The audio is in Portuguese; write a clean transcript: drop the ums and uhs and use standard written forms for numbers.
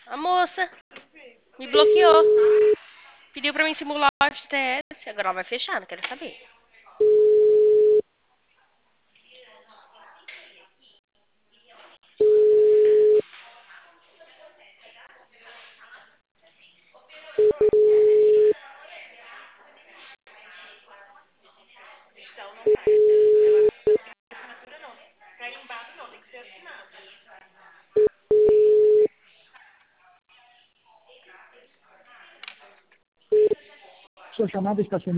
A moça me bloqueou. Pediu pra mim simular o FTS. Agora ela vai fechar, não quero saber. Sua chamada está sendo